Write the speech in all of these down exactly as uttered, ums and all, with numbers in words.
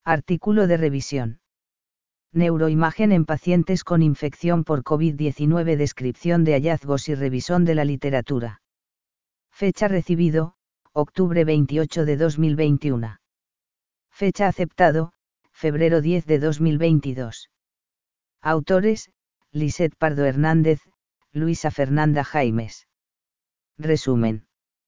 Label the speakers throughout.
Speaker 1: Artículo de revisión. Neuroimagen en pacientes con infección por COVID diecinueve. Descripción de hallazgos y revisión de la literatura. Fecha recibido, octubre veintiocho de dos mil veintiuno. Fecha aceptado, febrero diez de dos mil veintidós. Autores, Lisette Pardo Hernández, Luisa Fernanda Jaimes. Resumen.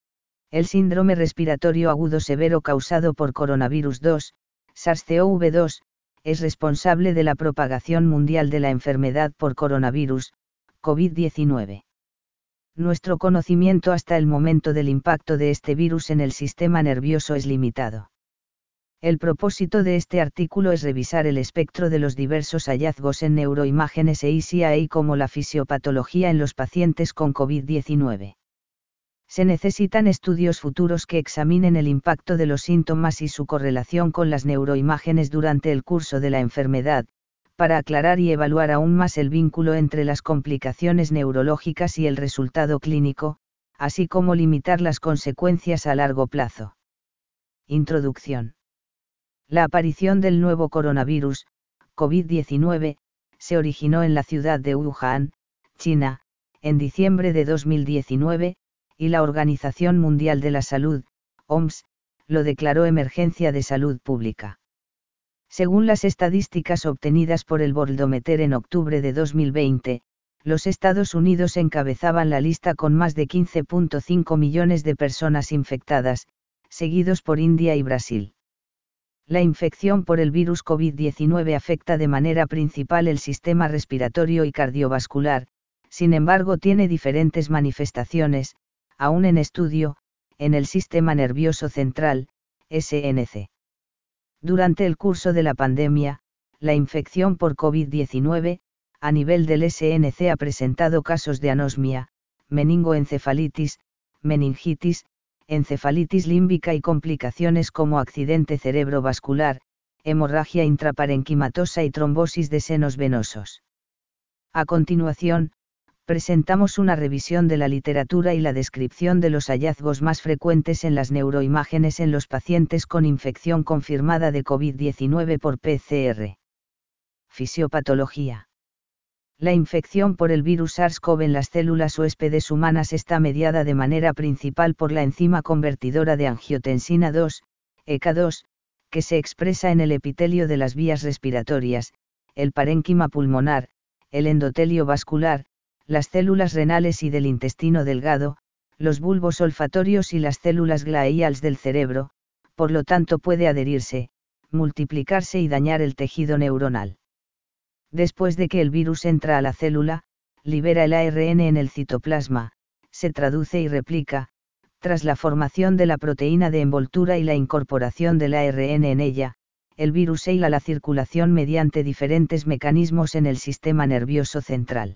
Speaker 1: El síndrome respiratorio agudo severo causado por coronavirus dos, SARS-C o V dos, es responsable de la propagación mundial de la enfermedad por coronavirus, COVID diecinueve. Nuestro conocimiento hasta el momento del impacto de este virus en el sistema nervioso es limitado. El propósito de este artículo es revisar el espectro de los diversos hallazgos en neuroimágenes e I C I A como la fisiopatología en los pacientes con COVID diecinueve. Se necesitan estudios futuros que examinen el impacto de los síntomas y su correlación con las neuroimágenes durante el curso de la enfermedad, para aclarar y evaluar aún más el vínculo entre las complicaciones neurológicas y el resultado clínico, así como limitar las consecuencias a largo plazo. Introducción. La aparición del nuevo coronavirus, COVID diecinueve, se originó en la ciudad de Wuhan, China, en diciembre de dos mil diecinueve, y la Organización Mundial de la Salud, O M S, lo declaró emergencia de salud pública. Según las estadísticas obtenidas por el Worldometer en octubre de dos mil veinte, los Estados Unidos encabezaban la lista con más de quince punto cinco millones de personas infectadas, seguidos por India y Brasil. La infección por el virus COVID diecinueve afecta de manera principal el sistema respiratorio y cardiovascular, sin embargo tiene diferentes manifestaciones, aún en estudio, en el sistema nervioso central, S N C. Durante el curso de la pandemia, la infección por COVID diecinueve, a nivel del S N C ha presentado casos de anosmia, meningoencefalitis, meningitis, encefalitis límbica y complicaciones como accidente cerebrovascular, hemorragia intraparenquimatosa y trombosis de senos venosos. A continuación, presentamos una revisión de la literatura y la descripción de los hallazgos más frecuentes en las neuroimágenes en los pacientes con infección confirmada de COVID diecinueve por P C R. Fisiopatología. La infección por el virus SARS-CoV en las células huéspedes humanas está mediada de manera principal por la enzima convertidora de angiotensina dos, E K dos, que se expresa en el epitelio de las vías respiratorias, el parénquima pulmonar, el endotelio vascular, las células renales y del intestino delgado, los bulbos olfatorios y las células gliales del cerebro, por lo tanto puede adherirse, multiplicarse y dañar el tejido neuronal. Después de que el virus entra a la célula, libera el A R N en el citoplasma, se traduce y replica, tras la formación de la proteína de envoltura y la incorporación del A R N en ella, el virus hila la circulación mediante diferentes mecanismos en el sistema nervioso central.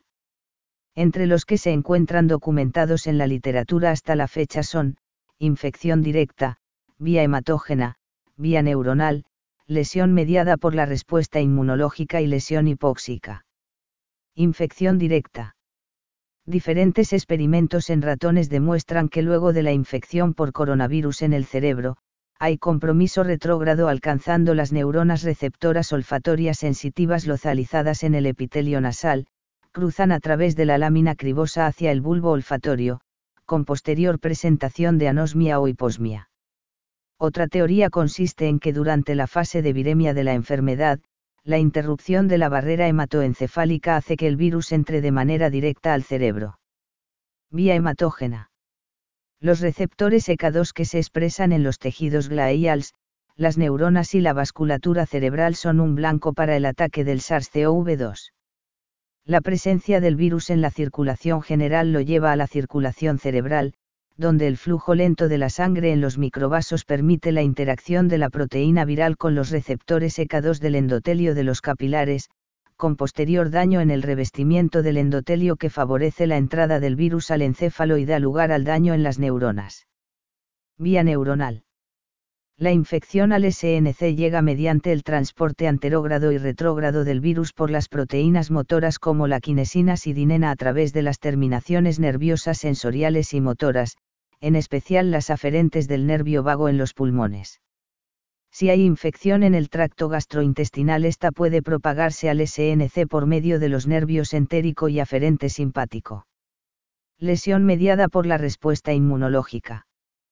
Speaker 1: Entre los que se encuentran documentados en la literatura hasta la fecha son, infección directa, vía hematógena, vía neuronal, lesión mediada por la respuesta inmunológica y lesión hipóxica. Infección directa. Diferentes experimentos en ratones demuestran que luego de la infección por coronavirus en el cerebro, hay compromiso retrógrado alcanzando las neuronas receptoras olfatorias sensitivas localizadas en el epitelio nasal, cruzan a través de la lámina cribosa hacia el bulbo olfatorio, con posterior presentación de anosmia o hiposmia. Otra teoría consiste en que durante la fase de viremia de la enfermedad, la interrupción de la barrera hematoencefálica hace que el virus entre de manera directa al cerebro. Vía hematógena. Los receptores E K dos que se expresan en los tejidos gliales, las neuronas y la vasculatura cerebral son un blanco para el ataque del SARS-C o V dos. La presencia del virus en la circulación general lo lleva a la circulación cerebral, donde el flujo lento de la sangre en los microvasos permite la interacción de la proteína viral con los receptores E K dos del endotelio de los capilares, con posterior daño en el revestimiento del endotelio que favorece la entrada del virus al encéfalo y da lugar al daño en las neuronas. Vía neuronal. La infección al S N C llega mediante el transporte anterógrado y retrógrado del virus por las proteínas motoras como la quinesina sidinena a través de las terminaciones nerviosas sensoriales y motoras, en especial las aferentes del nervio vago en los pulmones. Si hay infección en el tracto gastrointestinal, esta puede propagarse al S N C por medio de los nervios entérico y aferente simpático. Lesión mediada por la respuesta inmunológica.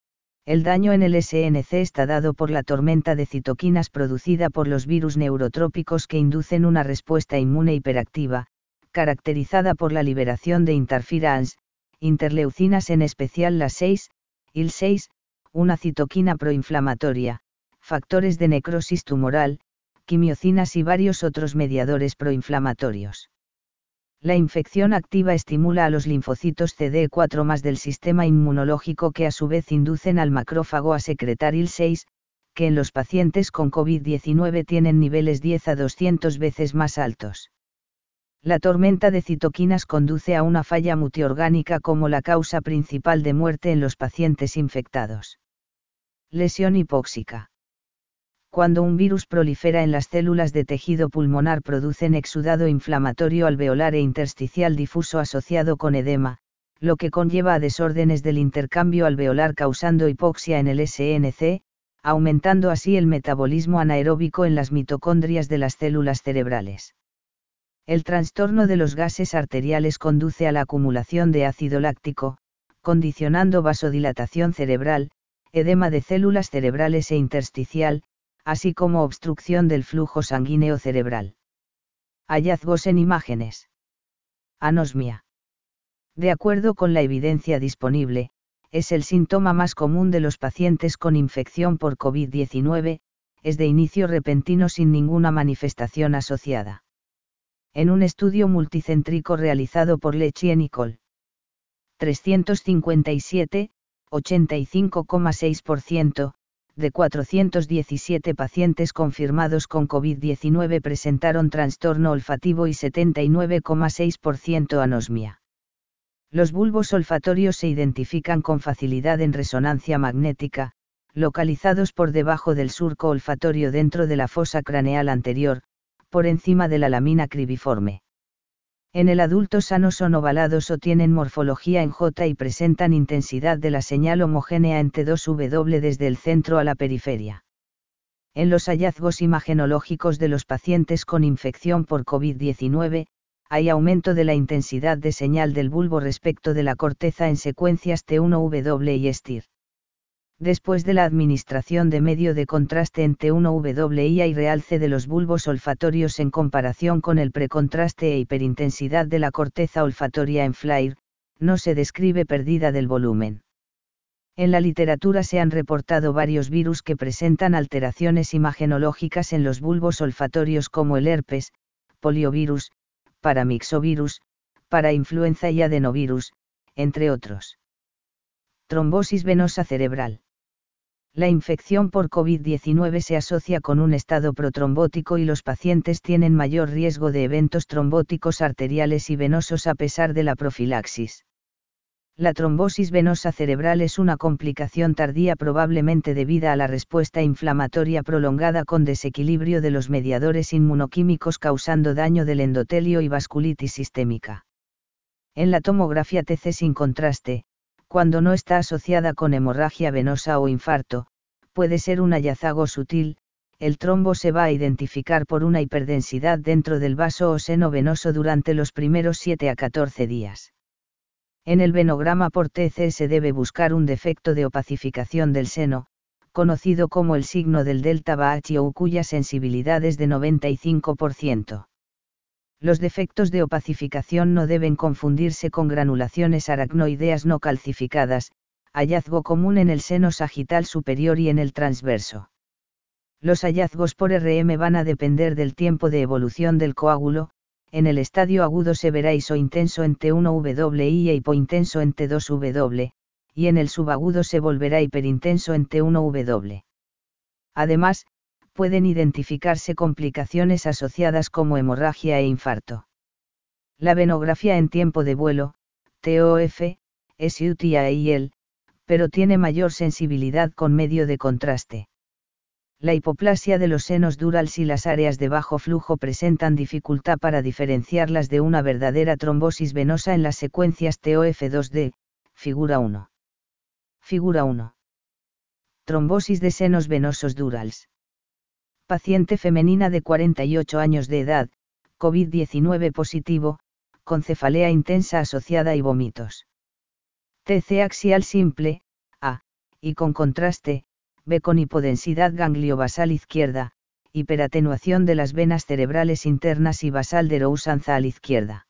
Speaker 1: El daño en el S N C está dado por la tormenta de citoquinas producida por los virus neurotrópicos que inducen una respuesta inmune hiperactiva, caracterizada por la liberación de interferons, interleucinas, en especial las seis, I L seis, una citoquina proinflamatoria, factores de necrosis tumoral, quimiocinas y varios otros mediadores proinflamatorios. La infección activa estimula a los linfocitos C D cuatro más del sistema inmunológico, que a su vez inducen al macrófago a secretar I L seis, que en los pacientes con COVID diecinueve tienen niveles diez a doscientas veces más altos. La tormenta de citoquinas conduce a una falla multiorgánica como la causa principal de muerte en los pacientes infectados. Lesión hipóxica. Cuando un virus prolifera en las células de tejido pulmonar, producen exudado inflamatorio alveolar e intersticial difuso asociado con edema, lo que conlleva a desórdenes del intercambio alveolar, causando hipoxia en el S N C, aumentando así el metabolismo anaeróbico en las mitocondrias de las células cerebrales. El trastorno de los gases arteriales conduce a la acumulación de ácido láctico, condicionando vasodilatación cerebral, edema de células cerebrales e intersticial, así como obstrucción del flujo sanguíneo cerebral. Hallazgos en imágenes. Anosmia. De acuerdo con la evidencia disponible, es el síntoma más común de los pacientes con infección por COVID diecinueve, es de inicio repentino sin ninguna manifestación asociada. En un estudio multicéntrico realizado por Leckie y col. trescientos cincuenta y siete, ochenta y cinco coma seis por ciento, de cuatrocientos diecisiete pacientes confirmados con COVID diecinueve presentaron trastorno olfativo y setenta y nueve coma seis por ciento anosmia. Los bulbos olfatorios se identifican con facilidad en resonancia magnética, localizados por debajo del surco olfatorio dentro de la fosa craneal anterior, por encima de la lámina cribiforme. En el adulto sano son ovalados o tienen morfología en J y presentan intensidad de la señal homogénea en T dos W desde el centro a la periferia. En los hallazgos imagenológicos de los pacientes con infección por COVID diecinueve, hay aumento de la intensidad de señal del bulbo respecto de la corteza en secuencias T uno W y S T I R. Después de la administración de medio de contraste en T uno W y hay realce de los bulbos olfatorios en comparación con el precontraste e hiperintensidad de la corteza olfatoria en FLAIR, no se describe pérdida del volumen. En la literatura se han reportado varios virus que presentan alteraciones imagenológicas en los bulbos olfatorios, como el herpes, poliovirus, paramyxovirus, parainfluenza y adenovirus, entre otros. Trombosis venosa cerebral. La infección por COVID diecinueve se asocia con un estado protrombótico y los pacientes tienen mayor riesgo de eventos trombóticos arteriales y venosos a pesar de la profilaxis. La trombosis venosa cerebral es una complicación tardía probablemente debida a la respuesta inflamatoria prolongada con desequilibrio de los mediadores inmunoquímicos, causando daño del endotelio y vasculitis sistémica. En la tomografía T C sin contraste, cuando no está asociada con hemorragia venosa o infarto, puede ser un hallazgo sutil, el trombo se va a identificar por una hiperdensidad dentro del vaso o seno venoso durante los primeros siete a catorce días. En el venograma por T C se debe buscar un defecto de opacificación del seno, conocido como el signo del delta Baacchio, cuya sensibilidad es de noventa y cinco por ciento. Los defectos de opacificación no deben confundirse con granulaciones aracnoideas no calcificadas, hallazgo común en el seno sagital superior y en el transverso. Los hallazgos por R M van a depender del tiempo de evolución del coágulo. En el estadio agudo se verá isointenso en T uno W y e hipointenso en T dos W, y en el subagudo se volverá hiperintenso en T uno W. Además, pueden identificarse complicaciones asociadas como hemorragia e infarto. La venografía en tiempo de vuelo, T O F, es útil a I L, pero tiene mayor sensibilidad con medio de contraste. La hipoplasia de los senos durals y las áreas de bajo flujo presentan dificultad para diferenciarlas de una verdadera trombosis venosa en las secuencias T O F dos D, figura uno. Figura uno. Trombosis de senos venosos durals. Paciente femenina de cuarenta y ocho años de edad, COVID diecinueve positivo, con cefalea intensa asociada y vómitos. T C axial simple, A, y con contraste, B con hipodensidad gangliobasal izquierda, hiperatenuación de las venas cerebrales internas y basal de Rousanza a la izquierda.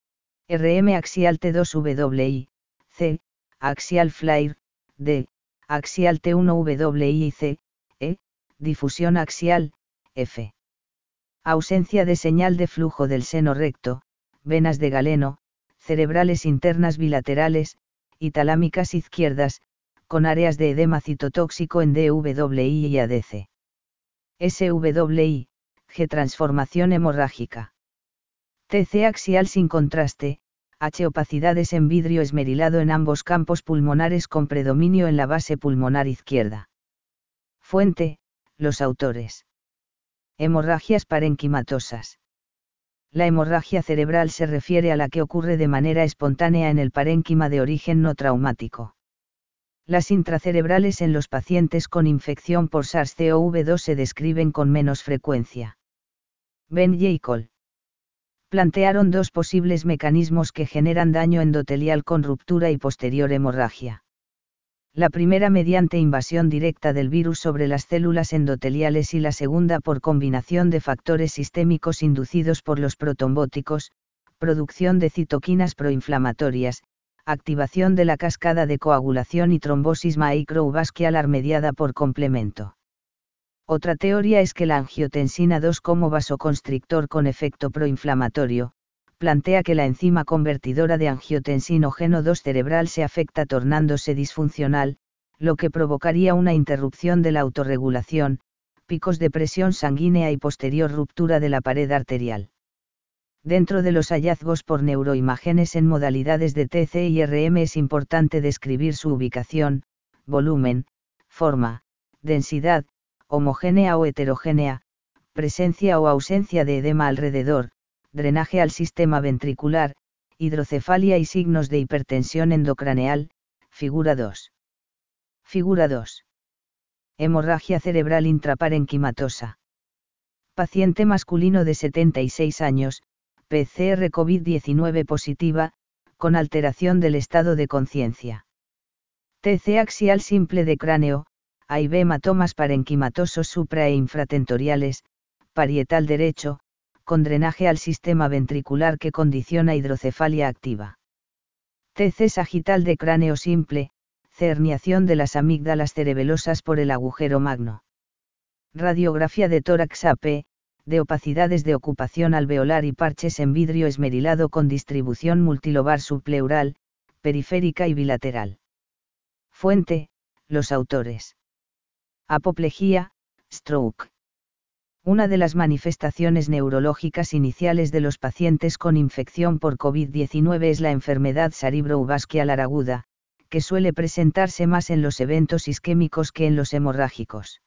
Speaker 1: R M axial T dos W I, C, axial flare, D, axial T uno W I y C, E, difusión axial, F. Ausencia de señal de flujo del seno recto, venas de Galeno, cerebrales internas bilaterales, y talámicas izquierdas, con áreas de edema citotóxico en D W I y A D C. S W I, G transformación hemorrágica. T C axial sin contraste, H opacidades en vidrio esmerilado en ambos campos pulmonares con predominio en la base pulmonar izquierda. Fuente, los autores. Hemorragias parenquimatosas. La hemorragia cerebral se refiere a la que ocurre de manera espontánea en el parénquima de origen no traumático. Las intracerebrales en los pacientes con infección por SARS-C o V dos se describen con menos frecuencia. Ben y Cole plantearon dos posibles mecanismos que generan daño endotelial con ruptura y posterior hemorragia. La primera mediante invasión directa del virus sobre las células endoteliales y la segunda por combinación de factores sistémicos inducidos por los protrombóticos, producción de citoquinas proinflamatorias, activación de la cascada de coagulación y trombosis microvascular mediada por complemento. Otra teoría es que la angiotensina dos como vasoconstrictor con efecto proinflamatorio, plantea que la enzima convertidora de angiotensinógeno dos cerebral se afecta tornándose disfuncional, lo que provocaría una interrupción de la autorregulación, picos de presión sanguínea y posterior ruptura de la pared arterial. Dentro de los hallazgos por neuroimágenes en modalidades de T C y R M es importante describir su ubicación, volumen, forma, densidad, homogénea o heterogénea, presencia o ausencia de edema alrededor, drenaje al sistema ventricular, hidrocefalia y signos de hipertensión endocraneal, figura dos. Figura dos. Hemorragia cerebral intraparenquimatosa. Paciente masculino de setenta y seis años, P C R COVID diecinueve positiva, con alteración del estado de conciencia. T C axial simple de cráneo, A y B hematomas parenquimatosos supra e infratentoriales, parietal derecho, con drenaje al sistema ventricular que condiciona hidrocefalia activa. T C sagital de cráneo simple, C herniación de las amígdalas cerebelosas por el agujero magno. Radiografía de tórax A P, de opacidades de ocupación alveolar y parches en vidrio esmerilado con distribución multilobar subpleural, periférica y bilateral. Fuente, los autores. Apoplejía, stroke. Una de las manifestaciones neurológicas iniciales de los pacientes con infección por COVID diecinueve es la enfermedad cerebrovascular aguda, que suele presentarse más en los eventos isquémicos que en los hemorrágicos.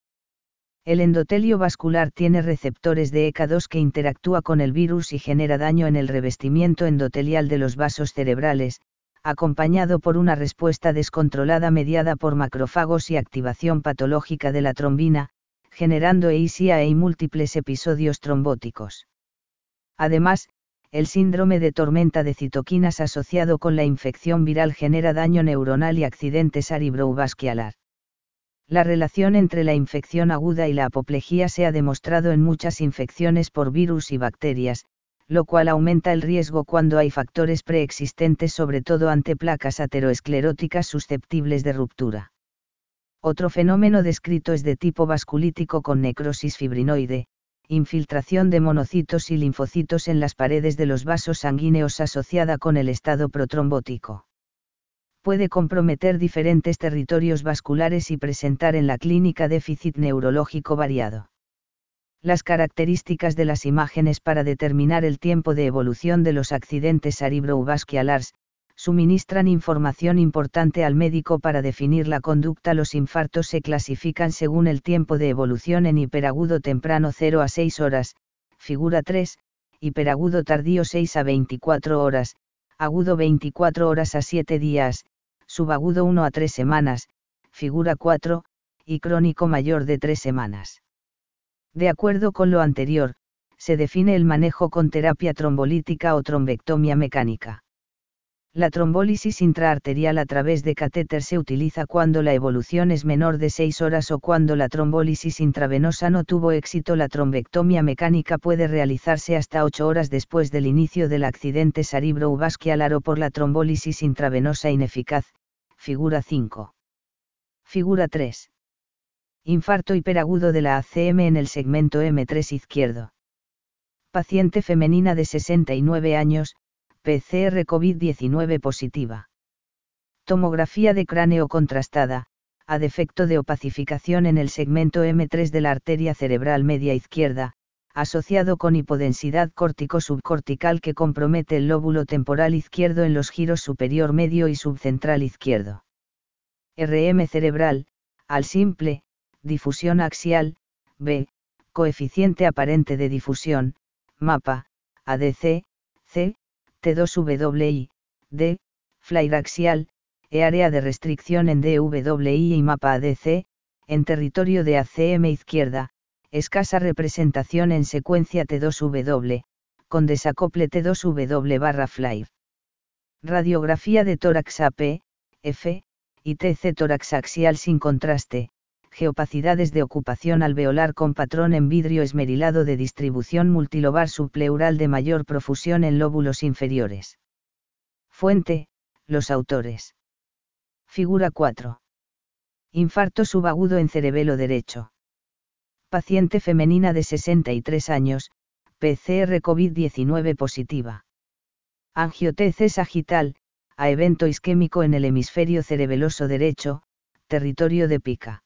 Speaker 1: El endotelio vascular tiene receptores de E C A dos que interactúa con el virus y genera daño en el revestimiento endotelial de los vasos cerebrales, acompañado por una respuesta descontrolada mediada por macrófagos y activación patológica de la trombina, generando eisia y múltiples episodios trombóticos. Además, el síndrome de tormenta de citoquinas asociado con la infección viral genera daño neuronal y accidente cerebrovascular. La relación entre la infección aguda y la apoplejía se ha demostrado en muchas infecciones por virus y bacterias, lo cual aumenta el riesgo cuando hay factores preexistentes, sobre todo ante placas ateroescleróticas susceptibles de ruptura. Otro fenómeno descrito es de tipo vasculítico con necrosis fibrinoide, infiltración de monocitos y linfocitos en las paredes de los vasos sanguíneos asociada con el estado protrombótico. Puede comprometer diferentes territorios vasculares y presentar en la clínica déficit neurológico variado. Las características de las imágenes para determinar el tiempo de evolución de los accidentes cerebrovasculares suministran información importante al médico para definir la conducta. Los infartos se clasifican según el tiempo de evolución en hiperagudo temprano cero a seis horas, figura tres, hiperagudo tardío seis a veinticuatro horas, agudo veinticuatro horas a siete días, subagudo uno a tres semanas, figura cuatro, y crónico mayor de tres semanas. De acuerdo con lo anterior, se define el manejo con terapia trombolítica o trombectomía mecánica. La trombólisis intraarterial a través de catéter se utiliza cuando la evolución es menor de seis horas o cuando la trombólisis intravenosa no tuvo éxito. La trombectomía mecánica puede realizarse hasta ocho horas después del inicio del accidente cerebrovascular o por la trombólisis intravenosa ineficaz, figura cinco. Figura tres. Infarto hiperagudo de la A C M en el segmento eme tres izquierdo. Paciente femenina de sesenta y nueve años, P C R COVID diecinueve positiva. Tomografía de cráneo contrastada, a defecto de opacificación en el segmento eme tres de la arteria cerebral media izquierda, asociado con hipodensidad córtico-subcortical que compromete el lóbulo temporal izquierdo en los giros superior medio y subcentral izquierdo. R M cerebral, al simple, difusión axial, B, coeficiente aparente de difusión, mapa, A D C, C, T dos W I, D, flare axial, e área de restricción en D W I y mapa A D C, en territorio de A C M izquierda, escasa representación en secuencia T dos W, con desacople T dos W barra flare. Radiografía de tórax A P, F, y T C tórax axial sin contraste, geopacidades de ocupación alveolar con patrón en vidrio esmerilado de distribución multilobar subpleural de mayor profusión en lóbulos inferiores. Fuente, los autores. Figura cuatro. Infarto subagudo en cerebelo derecho. Paciente femenina de sesenta y tres años, P C R COVID diecinueve positiva. Angioteces sagital, a evento isquémico en el hemisferio cerebeloso derecho, territorio de pica.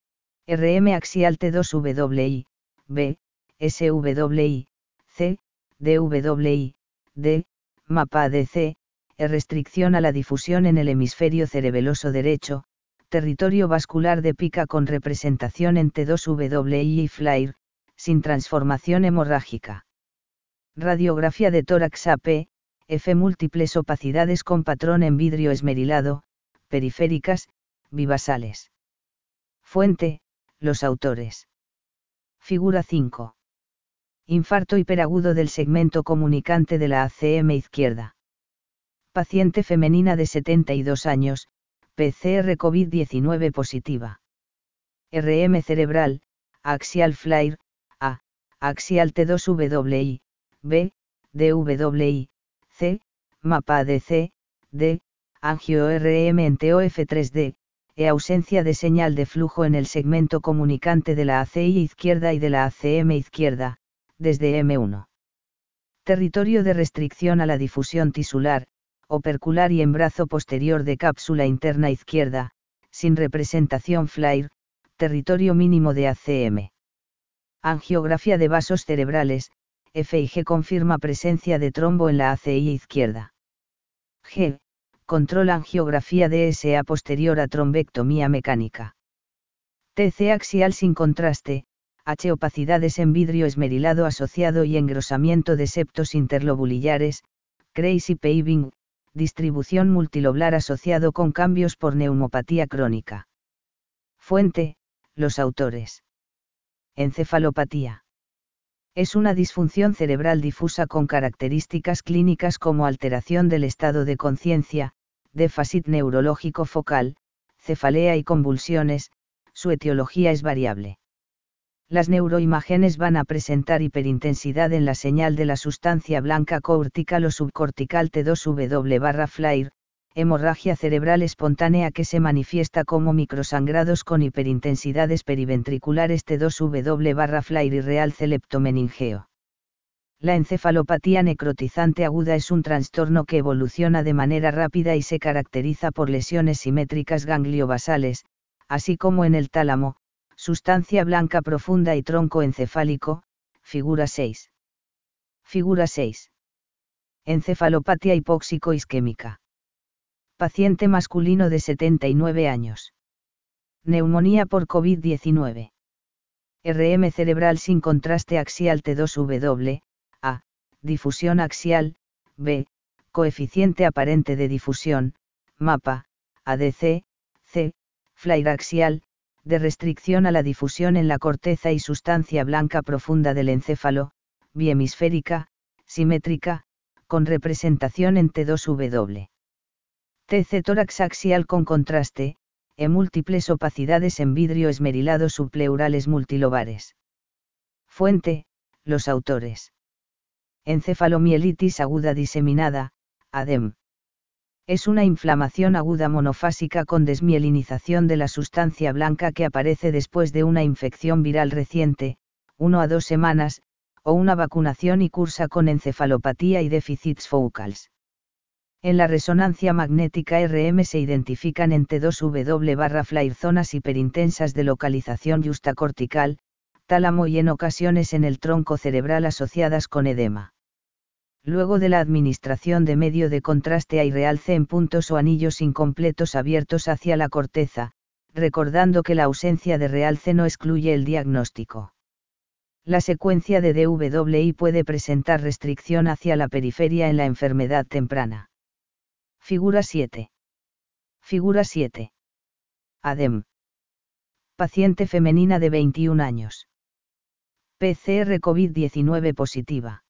Speaker 1: R M axial T dos W I, B, S W I, C, D W I, D, mapa A D C, e restricción a la difusión en el hemisferio cerebeloso derecho, territorio vascular de pica con representación en T dos W I y flare, sin transformación hemorrágica. Radiografía de tórax A P, F múltiples opacidades con patrón en vidrio esmerilado, periféricas, bivasales. Fuente, los autores. Figura cinco. Infarto hiperagudo del segmento comunicante de la A C M izquierda. Paciente femenina de setenta y dos años, P C R COVID diecinueve positiva. R M cerebral, axial flare, A, axial T dos W I, B, D W I, C, mapa A D C, D, angio R M en T O F tres D, e ausencia de señal de flujo en el segmento comunicante de la A C I izquierda y de la A C M izquierda, desde eme uno. Territorio de restricción a la difusión tisular, opercular y en brazo posterior de cápsula interna izquierda, sin representación flare, territorio mínimo de A C M. Angiografía de vasos cerebrales, F I G confirma presencia de trombo en la A C I izquierda. G. Control angiografía D S A posterior a trombectomía mecánica. T C axial sin contraste, H opacidades en vidrio esmerilado asociado y engrosamiento de septos interlobulillares, crazy paving, distribución multiloblar asociado con cambios por neumopatía crónica. Fuente, los autores. Encefalopatía. Es una disfunción cerebral difusa con características clínicas como alteración del estado de conciencia, déficit neurológico focal, cefalea y convulsiones. Su etiología es variable. Las neuroimágenes van a presentar hiperintensidad en la señal de la sustancia blanca cortical o subcortical T dos W barra flare, hemorragia cerebral espontánea que se manifiesta como microsangrados con hiperintensidades periventriculares T dos W barra flare y real leptomeningeo. La encefalopatía necrotizante aguda es un trastorno que evoluciona de manera rápida y se caracteriza por lesiones simétricas gangliobasales, así como en el tálamo, sustancia blanca profunda y tronco encefálico, figura seis. Figura seis. Encefalopatía hipóxico-isquémica. Paciente masculino de setenta y nueve años. Neumonía por COVID diecinueve. R M cerebral sin contraste axial T dos W, A, difusión axial, B, coeficiente aparente de difusión, mapa, A D C, C, flare axial, de restricción a la difusión en la corteza y sustancia blanca profunda del encéfalo, biemisférica, simétrica, con representación en T dos W. T C tórax axial con contraste, e múltiples opacidades en vidrio esmerilado subpleurales multilobares. Fuente, los autores. Encefalomielitis aguda diseminada, A D E M. Es una inflamación aguda monofásica con desmielinización de la sustancia blanca que aparece después de una infección viral reciente, uno a dos semanas, o una vacunación y cursa con encefalopatía y déficits focals. En la resonancia magnética R M se identifican en T dos W barra FLAIR zonas hiperintensas de localización yustacortical, tálamo y en ocasiones en el tronco cerebral asociadas con edema. Luego de la administración de medio de contraste hay realce en puntos o anillos incompletos abiertos hacia la corteza, recordando que la ausencia de realce no excluye el diagnóstico. La secuencia de D W I puede presentar restricción hacia la periferia en la enfermedad temprana. Figura siete. Figura siete. A D E M. Paciente femenina de veintiún años. P C R COVID diecinueve positiva.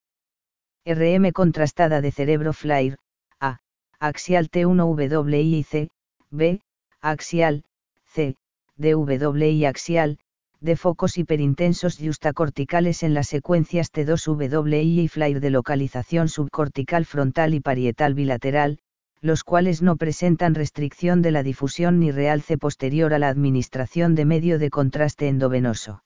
Speaker 1: R M contrastada de cerebro FLAIR, A, axial T uno W I C, B, axial, C, D W I axial, de focos hiperintensos yustacorticales en las secuencias T dos W I y FLAIR de localización subcortical frontal y parietal bilateral, los cuales no presentan restricción de la difusión ni realce posterior a la administración de medio de contraste endovenoso.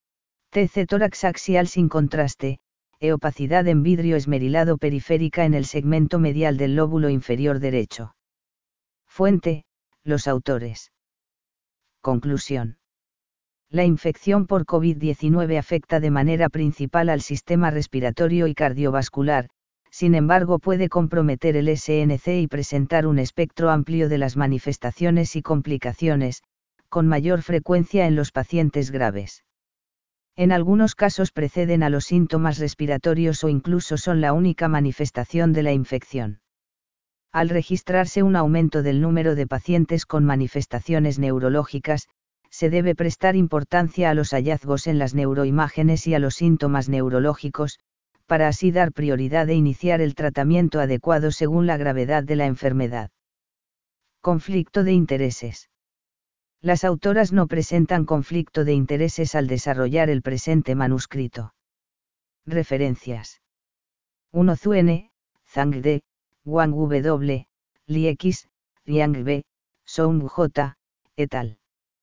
Speaker 1: T C tórax axial sin contraste, e opacidad en vidrio esmerilado periférica en el segmento medial del lóbulo inferior derecho. Fuente, los autores. Conclusión. La infección por COVID diecinueve afecta de manera principal al sistema respiratorio y cardiovascular, sin embargo puede comprometer el S N C y presentar un espectro amplio de las manifestaciones y complicaciones, con mayor frecuencia en los pacientes graves. En algunos casos preceden a los síntomas respiratorios o incluso son la única manifestación de la infección. Al registrarse un aumento del número de pacientes con manifestaciones neurológicas, se debe prestar importancia a los hallazgos en las neuroimágenes y a los síntomas neurológicos, para así dar prioridad e iniciar el tratamiento adecuado según la gravedad de la enfermedad. Conflicto de intereses. Las autoras no presentan conflicto de intereses al desarrollar el presente manuscrito. Referencias. uno Zuen, Zhang D, Wang W, Li X, Liang B, Song J, et al.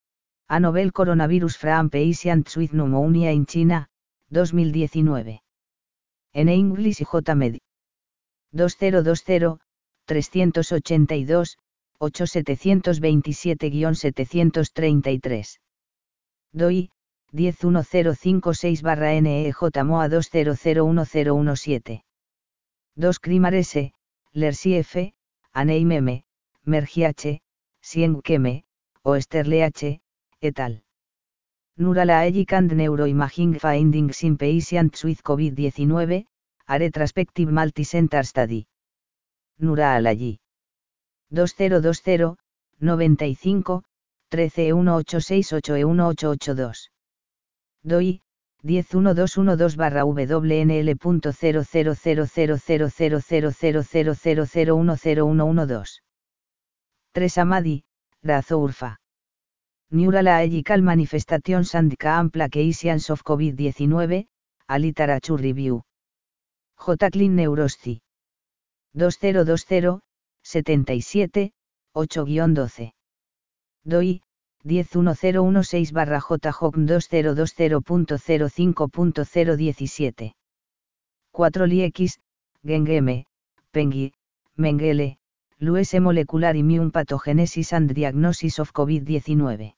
Speaker 1: A Novel Coronavirus from Patients with Pneumonia in China, dos mil diecinueve. En English J. Med. dos mil veinte, trescientos ochenta y dos, ocho setecientos veintisiete guion setecientos treinta y tres. D O I, diez mil cincuenta y seis barra N E J M O A dos cero cero uno cero uno siete. dos Crimar S, Lersi F, Aneim M, Mergi H, Sieng Keme, Oesterle H, et al. Neurologic and Neuroimaging Findings in Patients with COVID diecinueve, a Retrospective Multicenter Study. Neurology. dos mil veinte, noventa y cinco, trece e uno ocho seis ocho e uno ocho ocho dos. D O I, diez mil doscientos doce barra W N L punto cero cero cero cero cero cero cero cero cero cero cero uno cero uno uno dos. tres Amadi, Razo Urfa. Neurological Manifestations and Complications of COVID diecinueve, a Literature Review. J. Clean Neurosci. dos mil veinte, setenta y siete, ocho guion doce. D O I, diez mil dieciséis barra J J O C dos mil veinte punto cero cinco punto cero diecisiete. cuatro Li X, Geng M, Pengui, Mengele, Lues Molecular Immune Pathogenesis and Diagnosis of COVID diecinueve.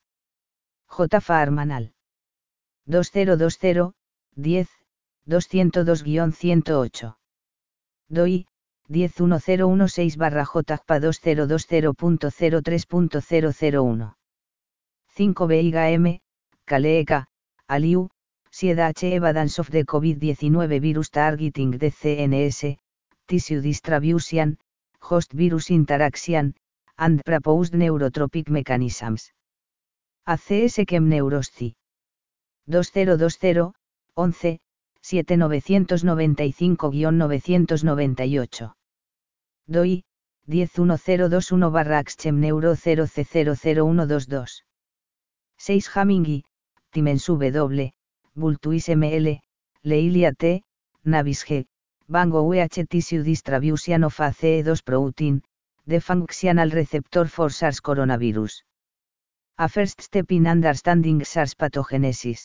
Speaker 1: J. Farmanal. dos mil veinte, diez, doscientos dos guion ciento ocho. D O I, diez mil dieciséis barra J P A dos mil veinte punto cero tres punto cero cero uno. cinco Veiga M, Kaleeka, Aliu, Sieda H. Evidence of the COVID diecinueve Virus Targeting the C N S, Tissue Distribution, Host Virus Interaction, and Proposed Neurotropic Mechanisms. A C S Kem Neurosci. dos mil veinte, once, siete nueve nueve cinco guion novecientos noventa y ocho. D O I, diez mil veintiuno barra Axchem Neuro cero C cero cero uno dos dos. seis Hamingi, Timens W, Bultuis M L, Leilia T, Navis G, Bango U H Tissue Distribution of A C E two Protein, The Functional Receptor for SARS Coronavirus. A First Step in Understanding SARS Pathogenesis.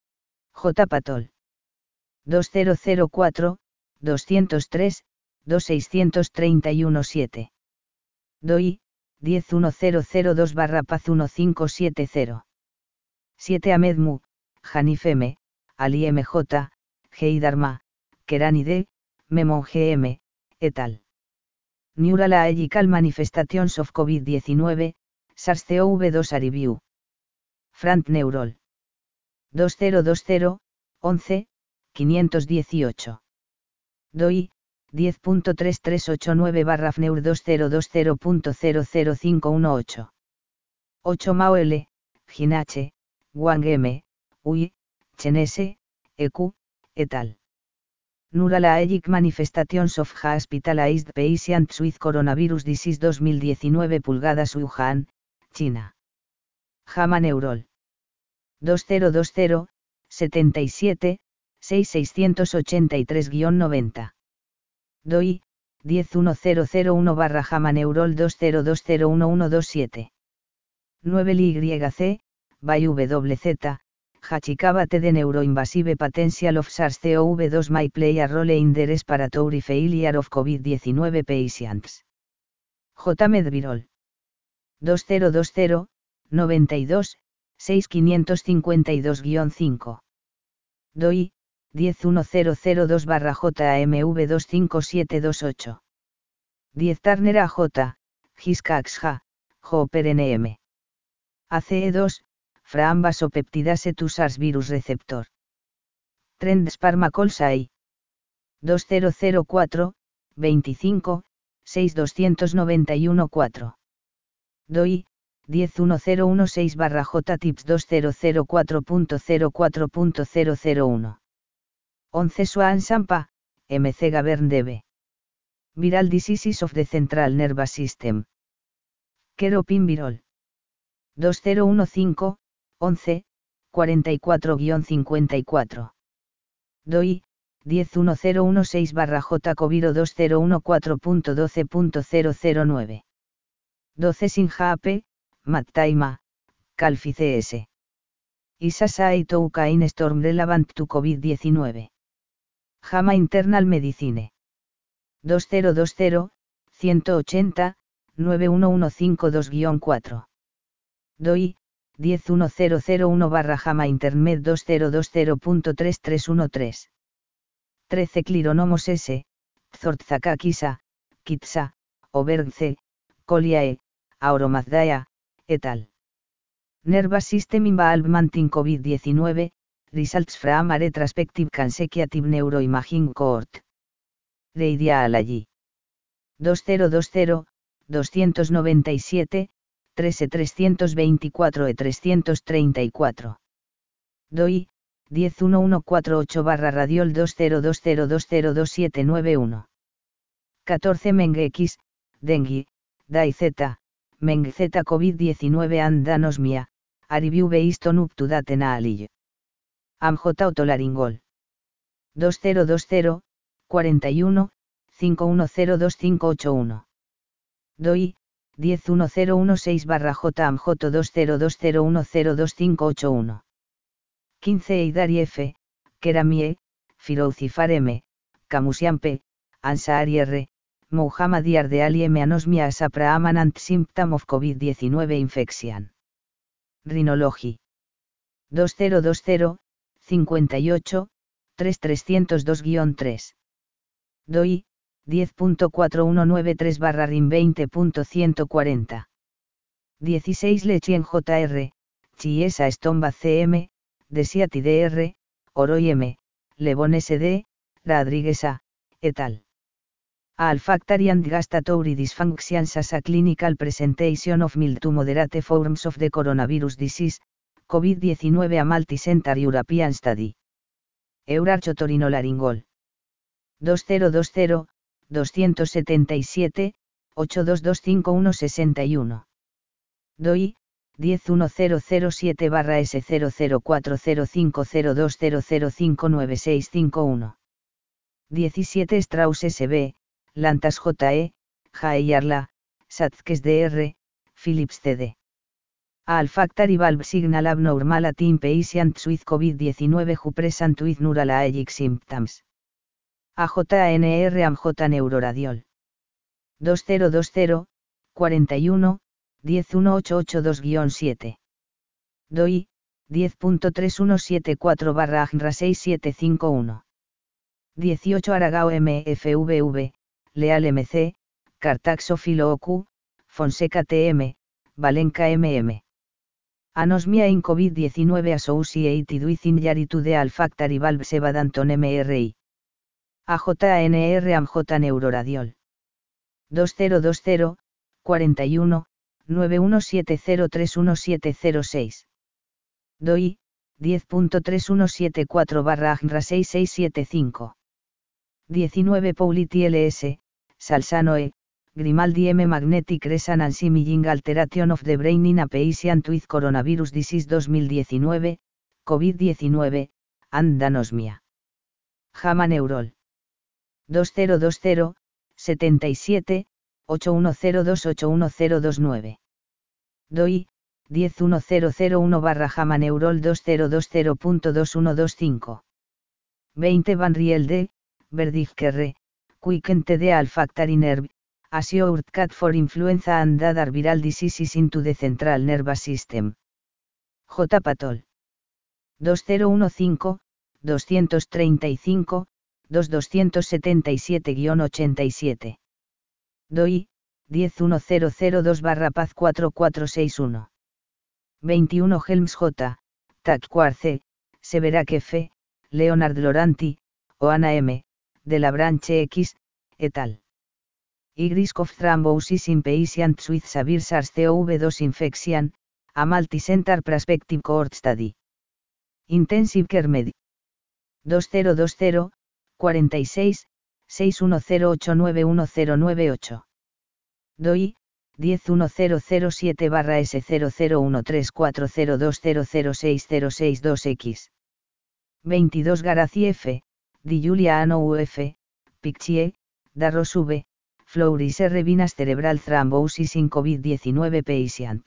Speaker 1: J. Patol. dos mil cuatro, doscientos tres, dos mil seiscientos treinta y uno siete. D O I, diez mil dos barra Paz uno cinco siete cero. siete Ahmed Mu, Hanif M, Ali M J, Heidarma, Kerani D, Memon G M, et al. Neurological Manifestations of COVID diecinueve, SARS-C o V dos A Review. Frant Neurol. dos mil veinte, once, quinientos dieciocho. D O I, diez punto tres tres ocho nueve barra F N E U R dos mil veinte punto cero cero cinco uno ocho. ocho Mao L, Jin H, Wang M, Ui, Chen S, E Q, et al. Neurologic Manifestations of Hospitalized Patients with Coronavirus Disease dos mil diecinueve pulgadas Wuhan, China. JAMA Neurol. dos mil veinte, setenta y siete, seis seiscientos ochenta y tres guion noventa. D O I, diez mil uno barra JAMA Neurol dos mil veinte uno uno dos siete. nueve L Y C, by W Z, Hachikawa T de Neuroinvasive Potential of SARS-C o V dos may play a role in the respiratory failure of COVID diecinueve patients. J. Medvirol. dos mil veinte, noventa y dos, seis quinientos cincuenta y dos guion cinco. D O I, diez mil dos barra J A M V dos cinco siete dos ocho. diez Turner A J, Giskaxha, Hopper N M. A C E dos, Fraam vasopeptidase to SARS virus receptor. Trends Pharmacol-S A I. dos mil cuatro, veinticinco, seis doscientos noventa y uno cuatro. D O I, diez mil dieciséis barra J Tips dos mil cuatro punto cero cuatro punto cero cero uno. once Swan Sampa, M C Gavern D B. Viral Diseases of the Central Nervous System. Keropinvirol. dos mil quince, once, cuarenta y cuatro guion cincuenta y cuatro. D O I, diez mil dieciséis barra J Coviro dos mil catorce punto doce punto cero cero nueve. doce Sinja A P, Mattaima, Calfi C S. Isasai Toukain Storm Relevant to COVID diecinueve. JAMA Internal Medicine. dos mil veinte, ciento ochenta, nueve mil ciento cincuenta y dos guion cuatro. D O I, diez mil uno barra JAMA Intermed dos mil veinte punto tres tres uno tres. trece Clironomos S, Zortzakakisa, Kitsa, Obergce, Coliae, Auromazdaea, et al. Nervous System Involvement in COVID diecinueve, Results from a Retrospective Consecutive Neuroimaging Cohort. Reidiaalagy. dos mil veinte, doscientos noventa y siete, trece trescientos veinticuatro e trescientos treinta y cuatro. D O I, diez mil ciento cuarenta y ocho barra Radiol dos mil veinte dos mil veintisiete nueve uno. catorce Meng X, Dengue, Dai Z, Meng Z COVID diecinueve and Anosmia, a review based on up to date analysis. Amj Otolaringol. dos mil veinte, cuarenta y uno, cinco uno cero dos cinco ocho uno. D O I, diez mil dieciséis barra J Amj dos mil veinte uno cero dos cinco ocho uno. quince Eidari F, Keramie, Firouzifar M, Kamusian P, Ansari R, Muhammadi Ardeali M Anosmia as a preeminent symptom of COVID diecinueve infection. Rhinology. dos mil veinte, cincuenta y ocho, tres trescientos dos guion tres. D O I, diez punto cuatro uno nueve tres barra R I M veinte punto ciento cuarenta. dieciséis Lechien J R, Chiesa Stomba C M, Desiati D R, Oroy M, Lebon S D, Rodríguez A, et al. A olfactory and gustatory dysfunctions as a clinical presentation of mild to moderate forms of the coronavirus disease, COVID diecinueve a multicenter European study. Eurarchotorinolaringol. dos mil veinte, doscientos setenta y siete, ocho dos dos cinco uno sesenta y uno. DOI, diez mil siete barra S cero cero cuatro cero cinco cero dos cero cero cinco nueve seis cinco uno. diecisiete Strauss S B, Lantas J E, Jaeyarla, Satzkes D R, Philips C D. A olfactory valve signal abnormality in patients with COVID diecinueve who present with neuralgic symptoms. A J A N R A M J Neuroradiol. dos mil veinte, cuarenta y uno, diez mil ochocientos ochenta y dos guion siete. DOI, diez punto tres uno siete cuatro barra A G N R A seis siete cinco uno. dieciocho Aragao M F V V, Leal M C, Cartaxofilo O Q, Fonseca T M, Valenca M M. Anosmia in COVID diecinueve associated with injury to the olfactory valve Sebadanton M R I. A J A N R A M J Neuroradiol. dos mil veinte, cuarenta y uno, nueve uno siete cero tres uno siete cero seis. DOI, diez punto tres uno siete cuatro barra A G N R A seis seis siete cinco. diecinueve Pauliti L S, Salsano E, Grimaldi M Magnetic Resonance Imaging Alteration of the Brain in a Patient with Coronavirus Disease dos mil diecinueve, COVID diecinueve, and anosmia. JAMA Neurol. dos mil veinte, setenta y siete, ocho uno cero dos ocho uno cero dos nueve. DOI, diez mil uno barra JAMA Neurol dos mil veinte punto dos uno dos cinco. veinte Van Riel D, Verdigkerre, Quicken T D Olfactory Nerve, Assured Cat for Influenza and Other Viral Diseases into the Central Nervous System. J. Patol. dos mil quince, doscientos treinta y cinco, dos doscientos setenta y siete guion ochenta y siete. DOI, diez mil dos barra Paz cuatro cuatro seis uno. veintiuno Helms J, Tac Quarce, Severac F, Leonard Loranti, Oana M, de la Branche X, et al. Y. Risk of thrombosis in patients with severe SARS C o V dos infection, a multicenter prospective cohort study. Intensive Care Med. dos mil veinte, cuarenta y seis, seis uno cero ocho nueve uno cero nueve ocho. DOI, diez mil siete barra S cero cero uno tres cuatro cero dos cero cero seis cero seis dos X. veintidós Garazi F, Di Giulia Ano U F, Picchie, Darros V, Fleuris R. Venous Cerebral Thrombosis in COVID diecinueve Patient.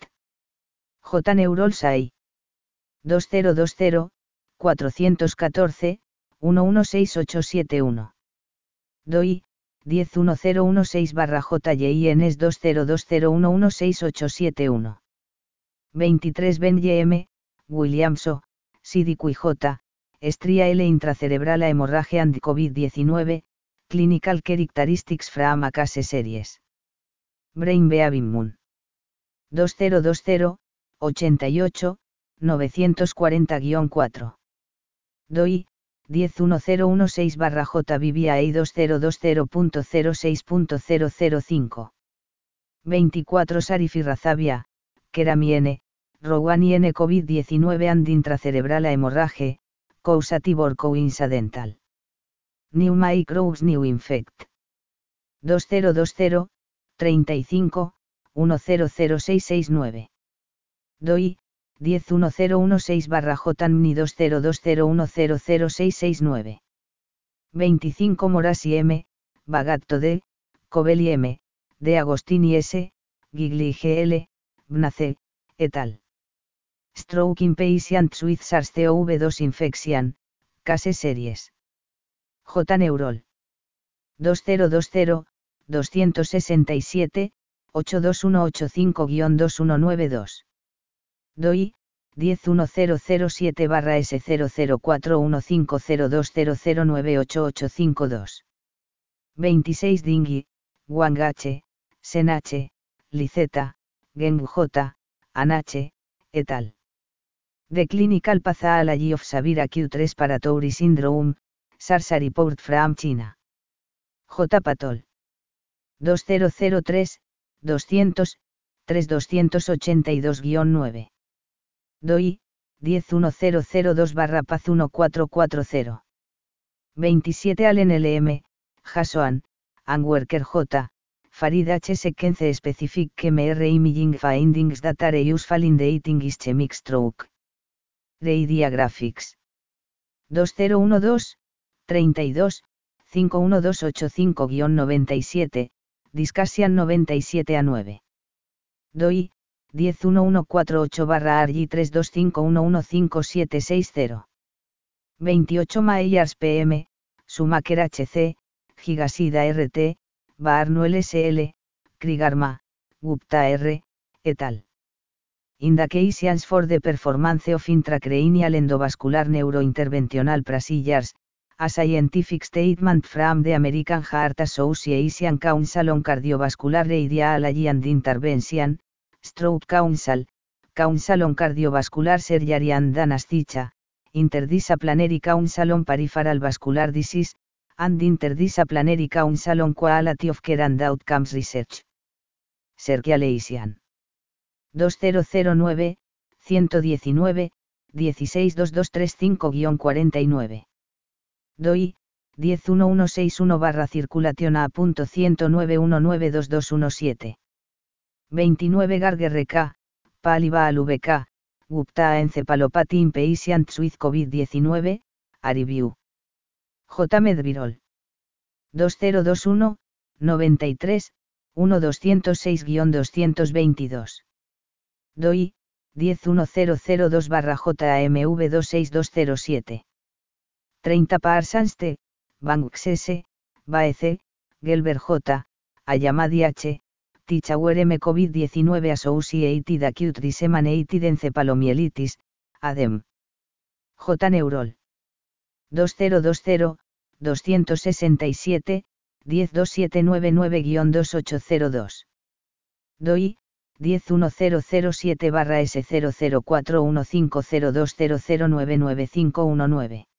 Speaker 1: J. Neurol S A I. dos mil veinte, cuatrocientos catorce, uno uno seis ocho siete uno. DOI, diez mil dieciséis barra J Y I N S dos mil veinte uno uno seis ocho siete uno. veintitrés Ben Y M, Williamso, Sidiq J, Estria L. Intracerebral Hemorrhage and COVID diecinueve, Clinical Characteristics from a Case Series. Brain Behaving Moon. dos mil veinte, ochenta y ocho, novecientos cuarenta guion cuatro. DOI, diez mil dieciséis barra J B B A I dos mil veinte punto cero seis punto cero cero cinco. veinticuatro Sarif y Razabia, Kerami N, Rowani N COVID diecinueve and intracerebral hemorrhage, causative or coincidental. New Microbes New Infect. dos mil veinte, treinta y cinco, uno cero cero seis seis nueve. DOI, diez mil dieciséis barra J N M N I dos mil veinte uno cero cero seis seis nueve. veinticinco Morasi M, Bagatto D, Covelli M, De Agostini S, Gigli G L, Bnace, et al. Stroke in Patients with SARS C o V dos Infection, Case Series. J. Neurol. dos mil veinte, doscientos sesenta y siete, ocho dos uno ocho cinco guion dos uno nueve dos. DOI, diez mil siete barra S cero cero cuatro uno cinco cero dos cero cero nueve ocho ocho cinco dos. veintiséis Dinghi, Wang H, Sen H, Liceta, Geng J, An H, et al. The Clinical Pathology of Severe Acute Respiratory Syndrome, SARS Report from China. J. Patol. dos mil tres, doscientos, tres mil doscientos ochenta y dos guión nueve. DOI, diez mil dos barra paz catorce cuarenta. veintisiete Allen L M, Jasoan, and Worker J, Farid H. Sequence Specific M R Imaging Findings that are useful in the eating ischemic stroke. Reidia Graphics. dos mil doce, treinta y dos, cinco mil doscientos ochenta y cinco guión noventa y siete, Discussion noventa y siete a nueve. DOI, diez mil ciento cuarenta y ocho barra R G tres dos cinco uno uno cinco siete seis cero. veintiocho Mayars P M, Schumacher H C, Gigasida R T, Barnwell S L, Krigarma, Gupta R, et al. Indications for the performance of intracranial endovascular neurointerventional procedures, a scientific statement from the American Heart Association Council on Cardiovascular Radiology and Intervention, Stroke Council, Council on Cardiovascular Surgery and Anesthesia, Interdisciplinary Council on Peripheral Vascular Disease, and Interdisciplinary Council on Quality of Care and Outcomes Research. Circulation. dos mil nueve, ciento diecinueve, dieciséis dos dos tres cinco guión cuarenta y nueve. DOI, diez mil ciento sesenta y uno barra circulation A punto ciento nueve uno nueve dos dos uno siete. veintinueve Garger K, Paliva al V K, Gupta Encephalopathy in Patients with COVID diecinueve, a review. J. Medvirol. dos mil veintiuno, noventa y tres, uno doscientos seis guión doscientos veintidós. DOI, diez mil dos barra J A M V dos seis dos cero siete. treinta Parsons T, Banks S, Baez, Gelber J, Ayamadi H, Tichauer M COVID diecinueve Associated Acute Disseminated Encephalomyelitis, A D E M. J. Neurol. dos mil veinte, doscientos sesenta y siete, diez dos siete nueve nueve guión dos ocho cero dos. DOI, diez mil siete barra S cero cero cuatro uno cinco cero dos cero cero nueve nueve cinco uno nueve.